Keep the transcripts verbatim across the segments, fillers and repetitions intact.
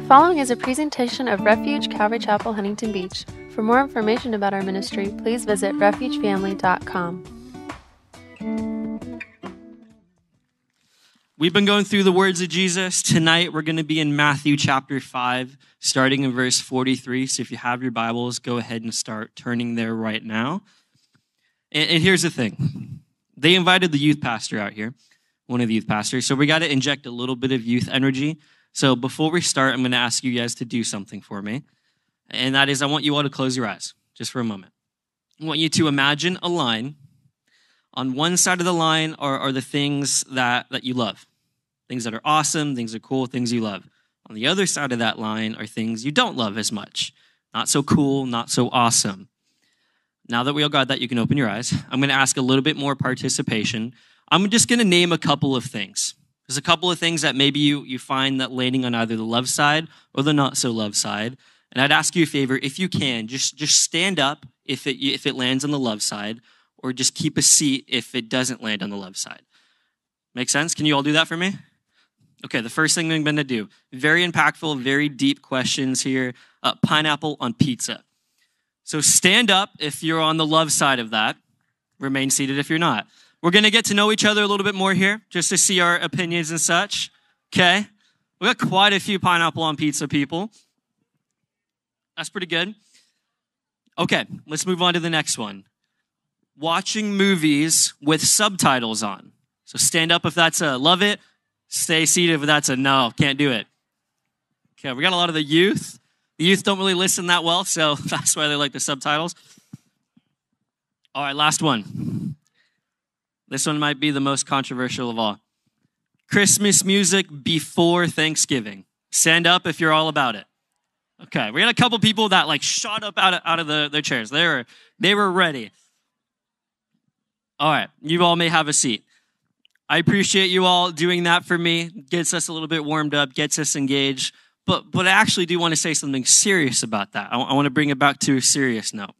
following is a presentation of Refuge Calvary Chapel, Huntington Beach. For more information about our ministry, please visit refuge family dot com. We've been going through the words of Jesus. Tonight, we're going to be in Matthew chapter five, starting in verse forty-three. So if you have your Bibles, go ahead and start turning there right now. And, and here's the thing. They invited the youth pastor out here, one of the youth pastors. So we got to inject a little bit of youth energy. So before we start, I'm going to ask you guys to do something for me. And that is, I want you all to close your eyes just for a moment. I want you to imagine a line. On one side of the line are, are the things that, that you love. Things that are awesome, things that are cool, things you love. On the other side of that line are things you don't love as much. Not so cool, not so awesome. Now that we all got that, you can open your eyes. I'm going to ask a little bit more participation. I'm just going to name a couple of things. There's a couple of things that maybe you, you find that landing on either the love side or the not so love side. And I'd ask you a favor, if you can, just, just stand up if it, if it lands on the love side, or just keep a seat if it doesn't land on the love side. Make sense? Can you all do that for me? Okay, the first thing I'm going to do, very impactful, very deep questions here. Uh, pineapple on pizza. So stand up if you're on the love side of that. Remain seated if you're not. We're going to get to know each other a little bit more here, just to see our opinions and such. Okay? We got quite a few pineapple on pizza people. That's pretty good. Okay, let's move on to the next one. Watching movies with subtitles on. So stand up if that's a love it. Stay seated if that's a no, can't do it. Okay, we got a lot of the youth. The youth don't really listen that well, so that's why they like the subtitles. All right, last one. This one might be the most controversial of all. Christmas music before Thanksgiving. Stand up if you're all about it. Okay, we got a couple people that like shot up out of, out of the, their chairs. They were, they were ready. All right, you all may have a seat. I appreciate you all doing that for me. Gets us a little bit warmed up, gets us engaged. But but I actually do want to say something serious about that. I, I want to bring it back to a serious note.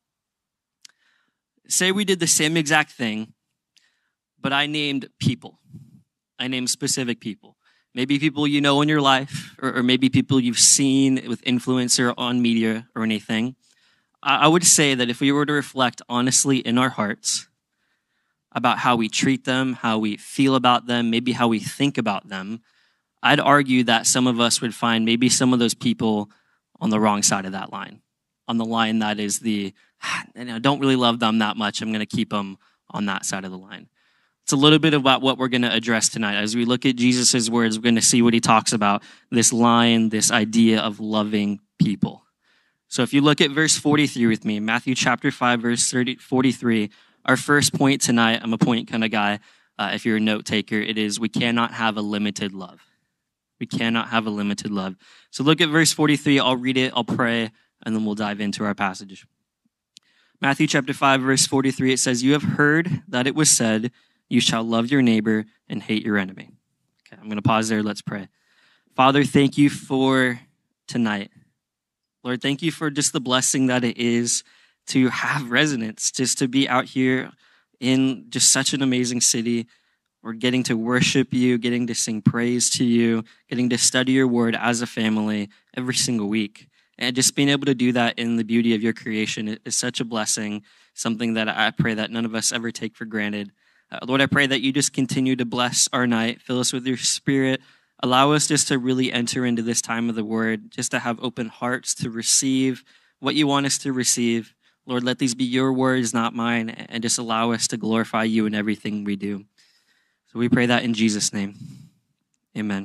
Say we did the same exact thing, but I named people. I named specific people. Maybe people you know in your life, or, or maybe people you've seen with influencer on media or anything. I, I would say that if we were to reflect honestly in our hearts about how we treat them, how we feel about them, maybe how we think about them, I'd argue that some of us would find maybe some of those people on the wrong side of that line, on the line that is the, I don't really love them that much, I'm going to keep them on that side of the line. It's a little bit about what we're going to address tonight. As we look at Jesus' words, we're going to see what he talks about, this line, this idea of loving people. So if you look at verse forty-three with me, Matthew chapter five, verse thirty, forty-three, our first point tonight, I'm a point kind of guy. Uh, if you're a note taker, it is we cannot have a limited love. We cannot have a limited love. So look at verse forty-three. I'll read it, I'll pray, and then we'll dive into our passage. Matthew chapter five, verse forty-three, it says, "You have heard that it was said, you shall love your neighbor and hate your enemy." Okay, I'm going to pause there. Let's pray. Father, thank you for tonight. Lord, thank you for just the blessing that it is to have residence, just to be out here in just such an amazing city. We're getting to worship you, getting to sing praise to you, getting to study your word as a family every single week. And just being able to do that in the beauty of your creation is such a blessing, something that I pray that none of us ever take for granted. Uh, Lord, I pray that you just continue to bless our night, fill us with your spirit, allow us just to really enter into this time of the word, just to have open hearts to receive what you want us to receive. Lord, let these be your words, not mine, and just allow us to glorify you in everything we do. So we pray that in Jesus' name. Amen.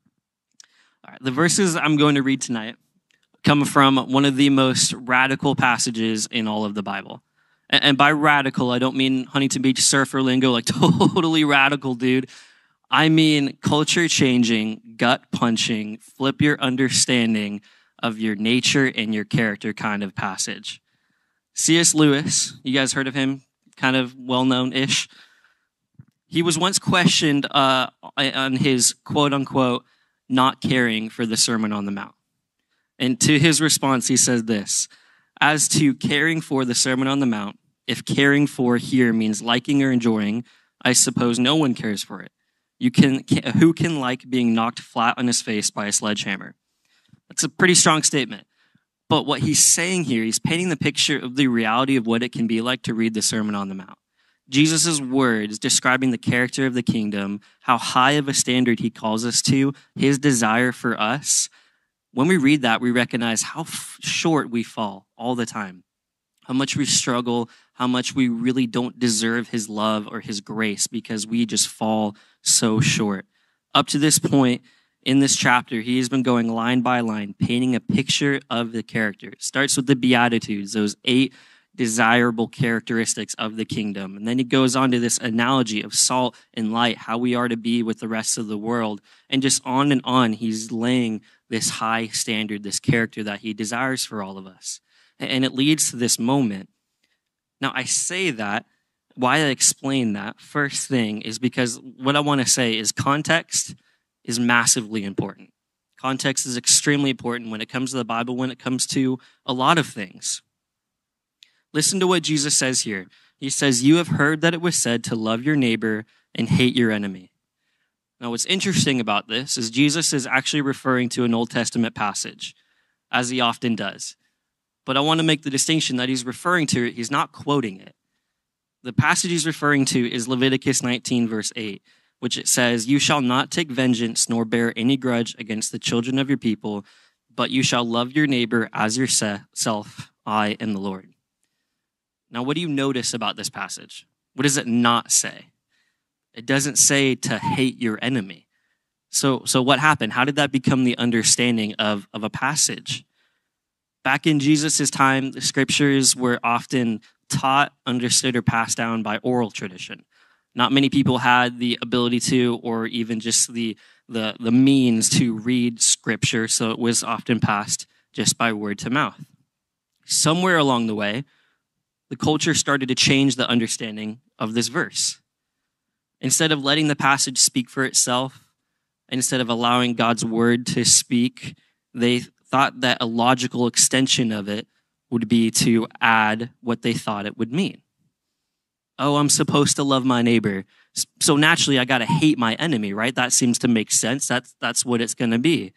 All right, the verses I'm going to read tonight come from one of the most radical passages in all of the Bible. And by radical, I don't mean Huntington Beach surfer lingo, like totally radical, dude. I mean culture-changing, gut-punching, flip your understanding of your nature and your character kind of passage. C S Lewis, you guys heard of him? Kind of well-known-ish. He was once questioned uh, on his quote-unquote not caring for the Sermon on the Mount. And to his response, he says this, "As to caring for the Sermon on the Mount, if caring for here means liking or enjoying, I suppose no one cares for it. You can, who can like being knocked flat on his face by a sledgehammer? That's a pretty strong statement. But what he's saying here, he's painting the picture of the reality of what it can be like to read the Sermon on the Mount. Jesus' words describing the character of the kingdom, how high of a standard he calls us to, his desire for us. When we read that, we recognize how f- short we fall all the time, how much we struggle, how much we really don't deserve his love or his grace because we just fall so short. Up to this point in this chapter, he has been going line by line, painting a picture of the character. It starts with the Beatitudes, those eight desirable characteristics of the kingdom. And then he goes on to this analogy of salt and light, how we are to be with the rest of the world. And just on and on, he's laying this high standard, this character that he desires for all of us. And it leads to this moment. Now, I say that, why I explain that, first thing is because what I want to say is context is massively important. Context is extremely important when it comes to the Bible, when it comes to a lot of things. Listen to what Jesus says here. He says, "You have heard that it was said to love your neighbor and hate your enemy." Now, what's interesting about this is Jesus is actually referring to an Old Testament passage, as he often does. But I want to make the distinction that he's referring to it. He's not quoting it. The passage he's referring to is Leviticus nineteen, verse eight, which it says, "You shall not take vengeance nor bear any grudge against the children of your people, but you shall love your neighbor as yourself. I am the Lord." Now, what do you notice about this passage? What does it not say? It doesn't say to hate your enemy. So, so what happened? How did that become the understanding of, of a passage? Back in Jesus' time, the scriptures were often taught, understood, or passed down by oral tradition. Not many people had the ability to, or even just the, the, the means to read scripture, so it was often passed just by word to mouth. Somewhere along the way, the culture started to change the understanding of this verse. Instead of letting the passage speak for itself, instead of allowing God's word to speak, they thought that a logical extension of it would be to add what they thought it would mean. Oh, I'm supposed to love my neighbor, so naturally I got to hate my enemy, right? That seems to make sense. That's, that's what it's going to be.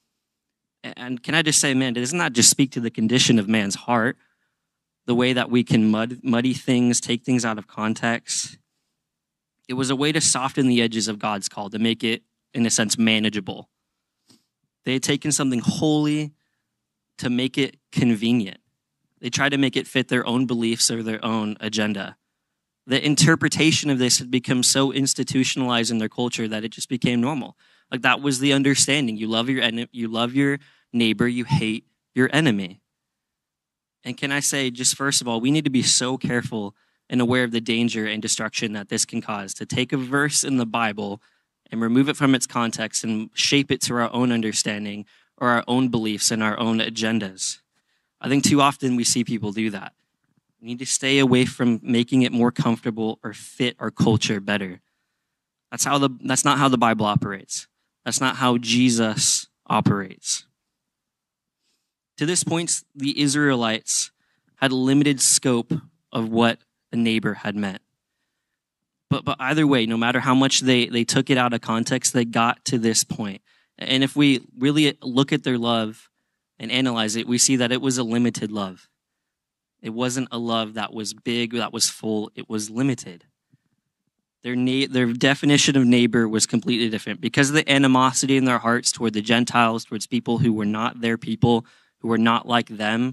And can I just say, man, doesn't that just speak to the condition of man's heart? The way that we can mud, muddy things, take things out of context. It was a way to soften the edges of God's call, to make it, in a sense, manageable. They had taken something holy to make it convenient. They tried to make it fit their own beliefs or their own agenda. The interpretation of this had become so institutionalized in their culture that it just became normal. Like that was the understanding. You love your en- you love your neighbor, you hate your enemy. And can I say, just first of all, we need to be so careful and aware of the danger and destruction that this can cause, to take a verse in the Bible and remove it from its context and shape it to our own understanding or our own beliefs and our own agendas. I think too often we see people do that. We need to stay away from making it more comfortable or fit our culture better. That's how the that's not how the Bible operates. That's not how Jesus operates. To this point, the Israelites had a limited scope of what a neighbor had meant. But but either way, no matter how much they, they took it out of context, they got to this point. And if we really look at their love and analyze it, we see that it was a limited love. It wasn't a love that was big, that was full. It was limited. Their na- their definition of neighbor was completely different. Because of the animosity in their hearts toward the Gentiles, towards people who were not their people, who were not like them,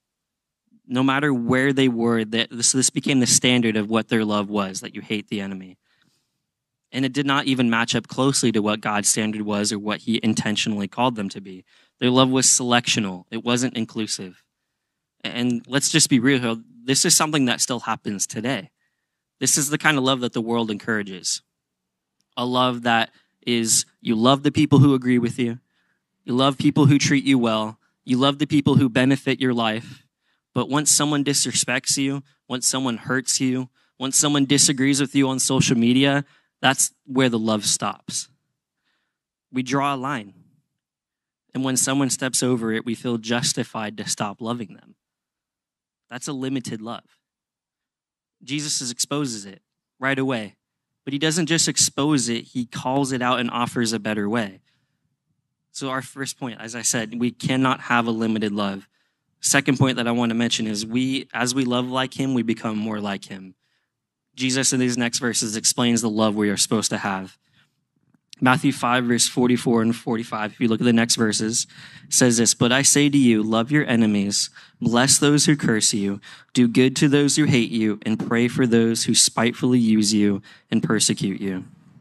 no matter where they were, that this, this became the standard of what their love was, that you hate the enemy. And it did not even match up closely to what God's standard was or what he intentionally called them to be. Their love was selectional. It wasn't inclusive. And let's just be real, this is something that still happens today. This is the kind of love that the world encourages. A love that is, you love the people who agree with you. You love people who treat you well. You love the people who benefit your life. But once someone disrespects you, once someone hurts you, once someone disagrees with you on social media, that's where the love stops. We draw a line. And when someone steps over it, we feel justified to stop loving them. That's a limited love. Jesus exposes it right away. But he doesn't just expose it, he calls it out and offers a better way. So our first point, as I said, we cannot have a limited love. Second point that I want to mention is we, as we love like him, we become more like him. Jesus in these next verses explains the love we are supposed to have. Matthew five, verse forty-four and forty-five, if you look at the next verses, says this, "But I say to you, love your enemies, bless those who curse you, do good to those who hate you, and pray for those who spitefully use you and persecute you."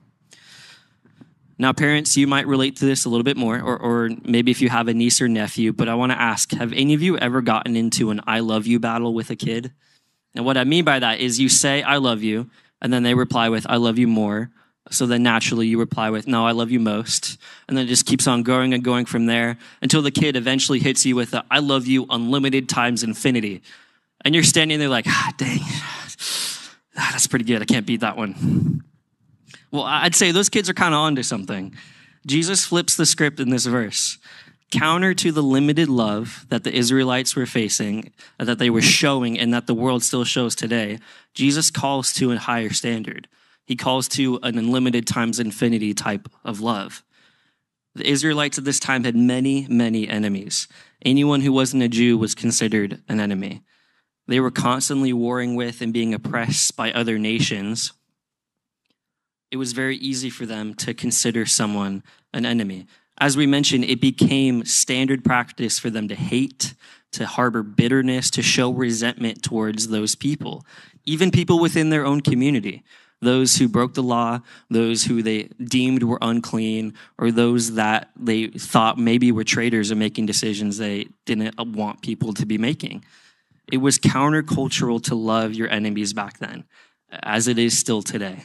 Now, parents, you might relate to this a little bit more, or, or maybe if you have a niece or nephew, but I want to ask, have any of you ever gotten into an I love you battle with a kid? And what I mean by that is you say, I love you, and then they reply with, I love you more. So then naturally you reply with, no, I love you most. And then it just keeps on going and going from there until the kid eventually hits you with a, I love you unlimited times infinity. And you're standing there like, ah, dang, ah, that's pretty good. I can't beat that one. Well, I'd say those kids are kind of onto something. Jesus flips the script in this verse. Counter to the limited love that the Israelites were facing, that they were showing, and that the world still shows today, Jesus calls to a higher standard. He calls to an unlimited times infinity type of love. The Israelites at this time had many, many enemies. Anyone who wasn't a Jew was considered an enemy. They were constantly warring with and being oppressed by other nations. It was very easy for them to consider someone an enemy. As we mentioned, it became standard practice for them to hate, to harbor bitterness, to show resentment towards those people, even people within their own community, those who broke the law, those who they deemed were unclean, or those that they thought maybe were traitors or making decisions they didn't want people to be making. It was countercultural to love your enemies back then, as it is still today.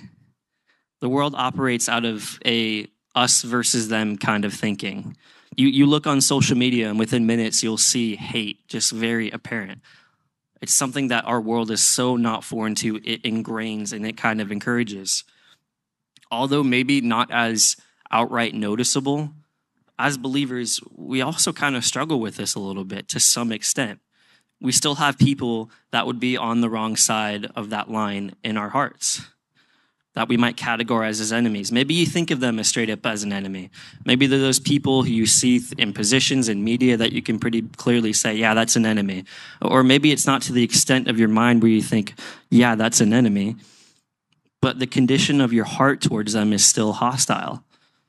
The world operates out of a us versus them kind of thinking. You you look on social media and within minutes you'll see hate just very apparent. It's something that our world is so not foreign to, it ingrains and it kind of encourages. Although maybe not as outright noticeable, as believers, we also kind of struggle with this a little bit to some extent. We still have people that would be on the wrong side of that line in our hearts, that we might categorize as enemies. Maybe you think of them as straight up as an enemy. Maybe they're those people who you see in positions in media that you can pretty clearly say, yeah, that's an enemy. Or maybe it's not to the extent of your mind where you think, yeah, that's an enemy, but the condition of your heart towards them is still hostile.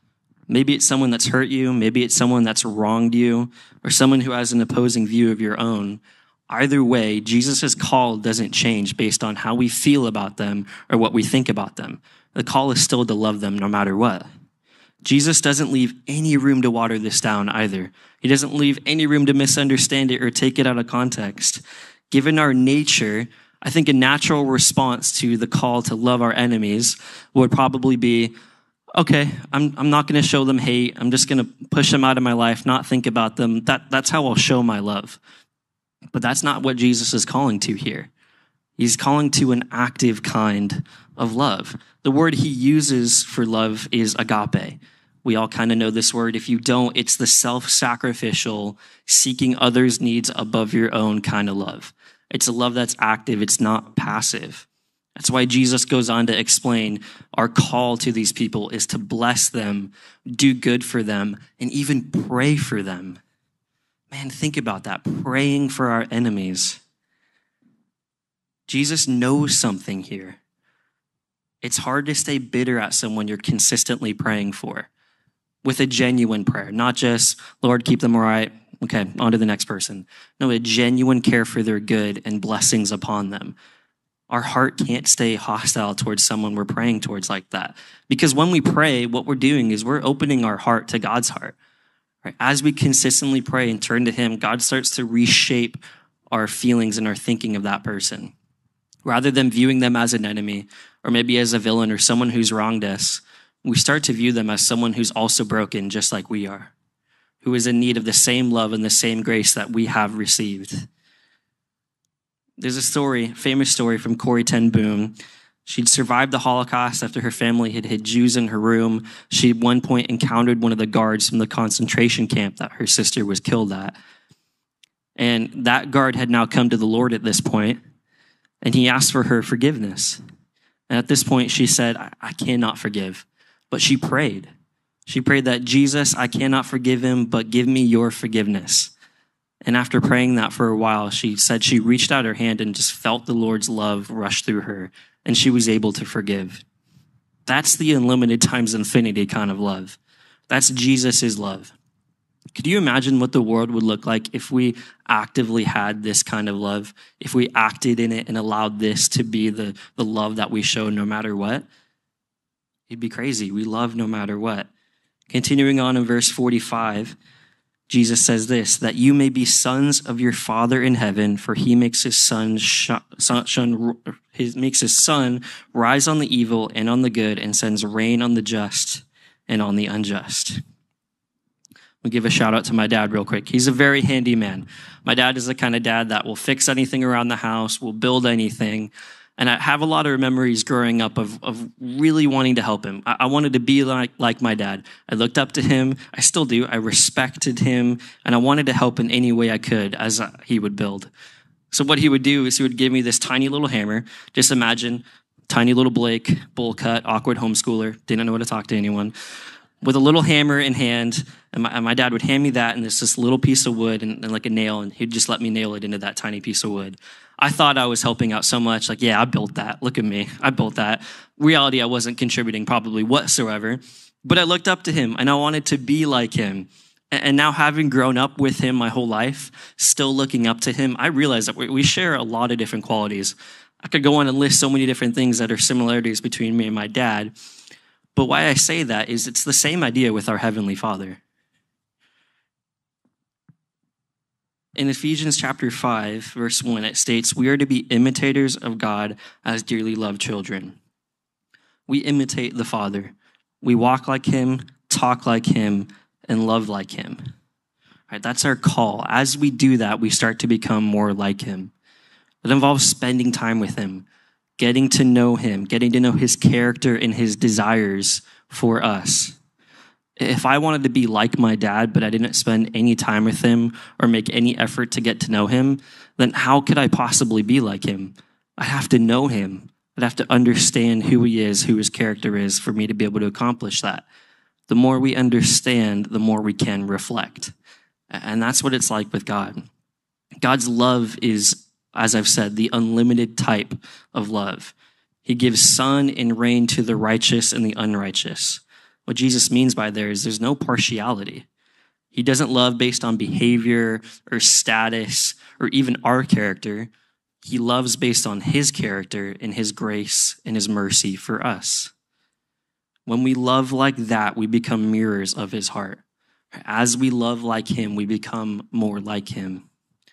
Maybe it's someone that's hurt you. Maybe it's someone that's wronged you, or someone who has an opposing view of your own. Either way, Jesus' call doesn't change based on how we feel about them or what we think about them. The call is still to love them no matter what. Jesus doesn't leave any room to water this down either. He doesn't leave any room to misunderstand it or take it out of context. Given our nature, I think a natural response to the call to love our enemies would probably be, okay, I'm I'm not going to show them hate. I'm just going to push them out of my life, not think about them. That That's how I'll show my love. But that's not what Jesus is calling to here. He's calling to an active kind of love. The word he uses for love is agape. We all kind of know this word. If you don't, it's the self-sacrificial, seeking others' needs above your own kind of love. It's a love that's active. It's not passive. That's why Jesus goes on to explain our call to these people is to bless them, do good for them, and even pray for them. Man, think about that, praying for our enemies. Jesus knows something here. It's hard to stay bitter at someone you're consistently praying for with a genuine prayer, not just, Lord, keep them all right. Okay, on to the next person. No, a genuine care for their good and blessings upon them. Our heart can't stay hostile towards someone we're praying towards like that. Because when we pray, what we're doing is we're opening our heart to God's heart. Right? As we consistently pray and turn to him, God starts to reshape our feelings and our thinking of that person. Rather than viewing them as an enemy or maybe as a villain or someone who's wronged us, we start to view them as someone who's also broken just like we are, who is in need of the same love and the same grace that we have received. There's a story, famous story from Corrie ten Boom. She'd survived the Holocaust after her family had hid Jews in her room. She at one point encountered one of the guards from the concentration camp that her sister was killed at. And that guard had now come to the Lord at this point, and he asked for her forgiveness. And at this point, she said, I, I cannot forgive. But she prayed. She prayed that, Jesus, I cannot forgive him, but give me your forgiveness. And after praying that for a while, she said she reached out her hand and just felt the Lord's love rush through her, and she was able to forgive. That's the unlimited times infinity kind of love. That's Jesus's love. Could you imagine what the world would look like if we actively had this kind of love, if we acted in it and allowed this to be the, the love that we show no matter what? It'd be crazy. We love no matter what. Continuing on in verse forty-five, Jesus says this, that you may be sons of your Father in heaven, for he makes his son, shun, shun, his, makes his sun rise on the evil and on the good, and sends rain on the just and on the unjust. We'll give a shout out to my dad real quick. He's a very handy man. My dad is the kind of dad that will fix anything around the house, will build anything. And I have a lot of memories growing up of, of really wanting to help him. I, I wanted to be like, like my dad. I looked up to him. I still do. I respected him. And I wanted to help in any way I could as uh, he would build. So what he would do is he would give me this tiny little hammer. Just imagine tiny little Blake, bowl cut, awkward homeschooler, didn't know how to talk to anyone, with a little hammer in hand. And my, and my dad would hand me that, and there's this little piece of wood and, and like a nail, and he'd just let me nail it into that tiny piece of wood. I thought I was helping out so much. Like, yeah, I built that. Look at me. I built that. Reality, I wasn't contributing probably whatsoever. But I looked up to him, and I wanted to be like him. And, and now having grown up with him my whole life, still looking up to him, I realized that we, we share a lot of different qualities. I could go on and list so many different things that are similarities between me and my dad. But why I say that is it's the same idea with our Heavenly Father. In Ephesians chapter five, verse one, it states, we are to be imitators of God as dearly loved children. We imitate the Father. We walk like him, talk like him, and love like him. All right, that's our call. As we do that, we start to become more like him. It involves spending time with him, getting to know him, getting to know his character and his desires for us. If I wanted to be like my dad, but I didn't spend any time with him or make any effort to get to know him, then how could I possibly be like him? I have to know him. I'd have to understand who he is, who his character is, for me to be able to accomplish that. The more we understand, the more we can reflect. And that's what it's like with God. God's love is, as I've said, the unlimited type of love. He gives sun and rain to the righteous and the unrighteous. What Jesus means by there is there's no partiality. He doesn't love based on behavior or status or even our character. He loves based on his character and his grace and his mercy for us. When we love like that, we become mirrors of his heart. As we love like him, we become more like him.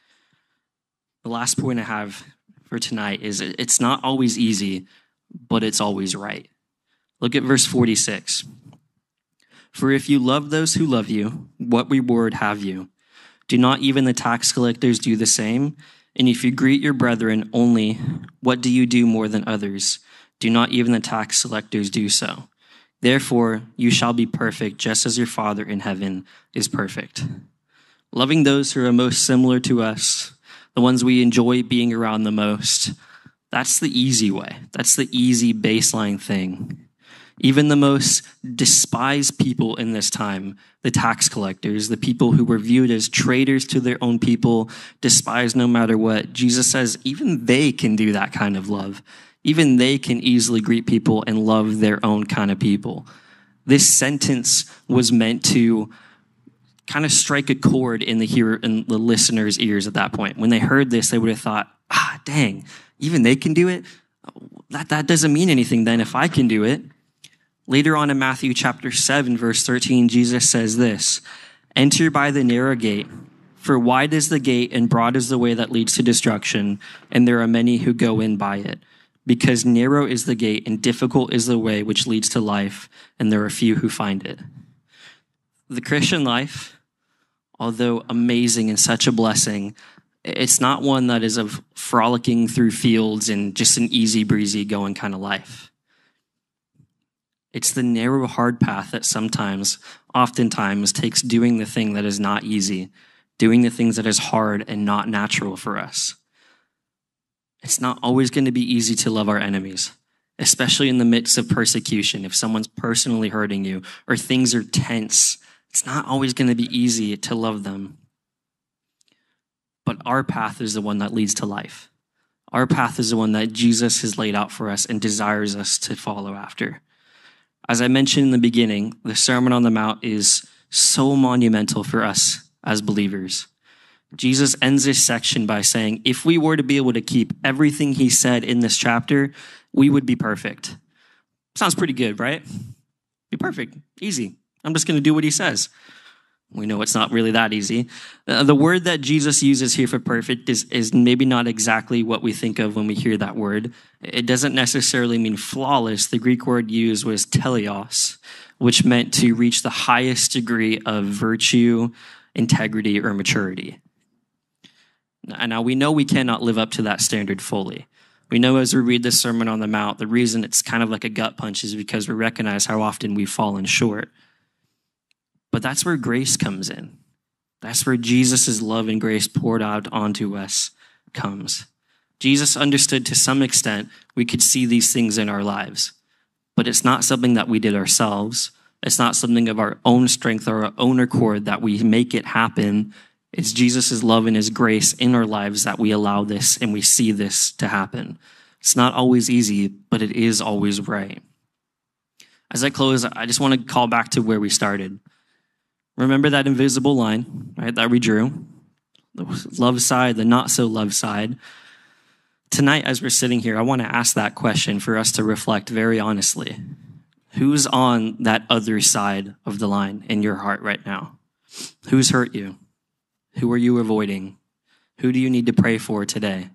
The last point I have for tonight is it's not always easy, but it's always right. Look at verse forty-six. For if you love those who love you, what reward have you? Do not even the tax collectors do the same? And if you greet your brethren only, what do you do more than others? Do not even the tax collectors do so? Therefore, you shall be perfect, just as your Father in heaven is perfect. Loving those who are most similar to us, the ones we enjoy being around the most, that's the easy way. That's the easy baseline thing. Even the most despised people in this time, the tax collectors, the people who were viewed as traitors to their own people, despised no matter what, Jesus says even they can do that kind of love. Even they can easily greet people and love their own kind of people. This sentence was meant to kind of strike a chord in the hearer, in the listener's ears at that point. When they heard this, they would have thought, ah, dang, even they can do it? That, that doesn't mean anything then if I can do it. Later on in Matthew chapter seven, verse thirteen, Jesus says this, enter by the narrow gate, for wide is the gate and broad is the way that leads to destruction, and there are many who go in by it. Because narrow is the gate and difficult is the way which leads to life, and there are few who find it. The Christian life, although amazing and such a blessing, it's not one that is of frolicking through fields and just an easy breezy going kind of life. It's the narrow, hard path that sometimes, oftentimes, takes doing the thing that is not easy, doing the things that is hard and not natural for us. It's not always going to be easy to love our enemies. especially in the midst of persecution. If someone's personally hurting you or things are tense, it's not always going to be easy to love them. But our path is the one that leads to life. Our path is the one that Jesus has laid out for us and desires us to follow after. As I mentioned in the beginning, the Sermon on the Mount is so monumental for us as believers. Jesus ends this section by saying, if we were to be able to keep everything he said in this chapter, we would be perfect. Sounds pretty good, right? Be perfect. Easy. I'm just going to do what he says. We know it's not really that easy. Uh, the word that Jesus uses here for perfect is, is maybe not exactly what we think of when we hear that word. It doesn't necessarily mean flawless. The Greek word used was teleos, which meant to reach the highest degree of virtue, integrity, or maturity. Now, we know we cannot live up to that standard fully. We know as we read the Sermon on the Mount, the reason it's kind of like a gut punch is because we recognize how often we've fallen short. But that's where grace comes in. That's where Jesus' love and grace poured out onto us comes. Jesus understood to some extent we could see these things in our lives, but it's not something that we did ourselves. It's not something of our own strength or our own accord that we make it happen. It's Jesus' love and his grace in our lives that we allow this and we see this to happen. It's not always easy, but it is always right. As I close, I just want to call back to where we started. Remember that invisible line, right, that we drew? The love side, the not so love side. Tonight, as we're sitting here, I want to ask that question for us to reflect very honestly. Who's on that other side of the line in your heart right now? Who's hurt you? Who are you avoiding? Who do you need to pray for today?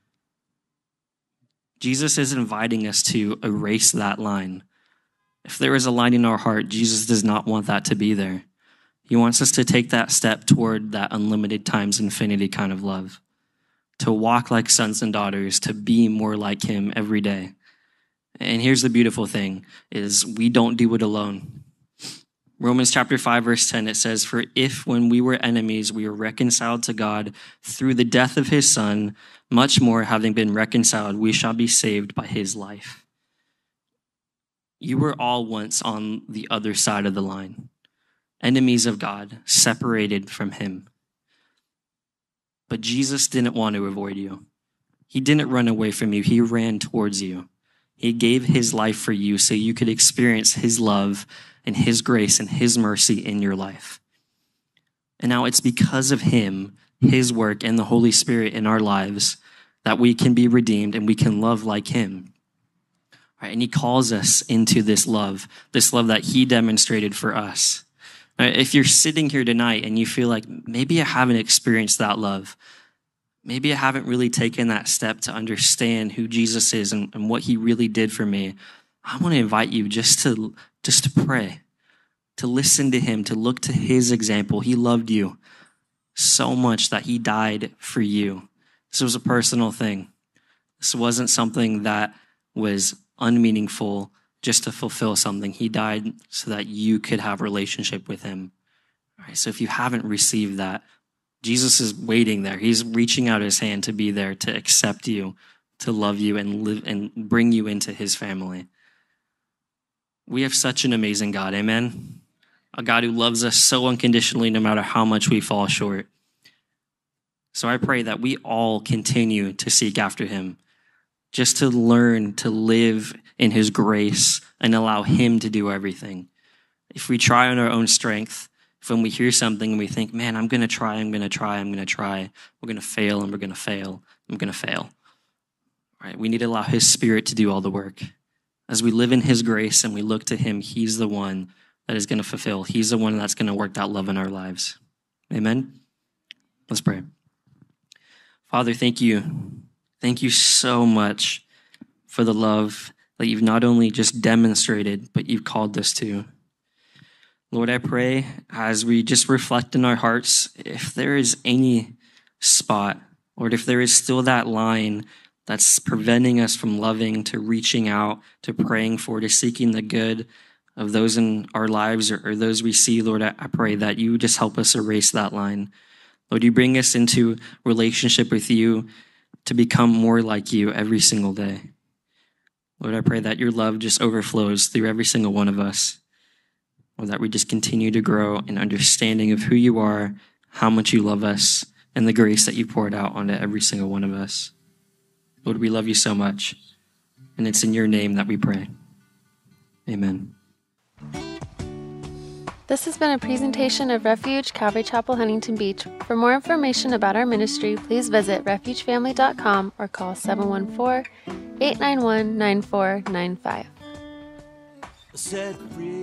Jesus is inviting us to erase that line. If there is a line in our heart, Jesus does not want that to be there. He wants us to take that step toward that unlimited times infinity kind of love, to walk like sons and daughters, to be more like him every day. And here's the beautiful thing, is we don't do it alone. Romans chapter five, verse ten, it says, for if when we were enemies, we were reconciled to God through the death of his son, much more having been reconciled, we shall be saved by his life. You were all once on the other side of the line, enemies of God, separated from him. But Jesus didn't want to avoid you. He didn't run away from you. He ran towards you. He gave his life for you so you could experience his love and his grace and his mercy in your life. And now it's because of him, his work, and the Holy Spirit in our lives that we can be redeemed and we can love like him. Right? And he calls us into this love, this love that he demonstrated for us. Right? If you're sitting here tonight and you feel like maybe I haven't experienced that love, maybe I haven't really taken that step to understand who Jesus is and, and what he really did for me, I want to invite you just to, just to pray, to listen to him, to look to his example. He loved you so much that he died for you. This was a personal thing. This wasn't something that was unmeaningful just to fulfill something. He died so that you could have a relationship with him. All right, so if you haven't received that, Jesus is waiting there. He's reaching out his hand to be there, to accept you, to love you and live and bring you into his family. We have such an amazing God, amen? A God who loves us so unconditionally no matter how much we fall short. So I pray that we all continue to seek after him, just to learn to live in his grace and allow him to do everything. If we try on our own strength, if when we hear something and we think, man, I'm going to try, I'm going to try, I'm going to try, we're going to fail and we're going to fail, I'm going to fail. All right, we need to allow his Spirit to do all the work. As we live in his grace and we look to him, he's the one that is going to fulfill. He's the one that's going to work that love in our lives. Amen? Let's pray. Father, thank you. Thank you so much for the love that you've not only just demonstrated, but you've called us to. Lord, I pray as we just reflect in our hearts, if there is any spot, Lord, if there is still that line that's preventing us from loving, to reaching out, to praying for, to seeking the good of those in our lives or, or those we see, Lord, I, I pray that you just help us erase that line. Lord, you bring us into relationship with you to become more like you every single day. Lord, I pray that your love just overflows through every single one of us, or that we just continue to grow in understanding of who you are, how much you love us, and the grace that you poured out onto every single one of us. Lord, we love you so much, and it's in your name that we pray. Amen. This has been a presentation of Refuge Calvary Chapel, Huntington Beach. For more information about our ministry, please visit refuge family dot com or call seven one four, eight nine one, nine four nine five. Set free.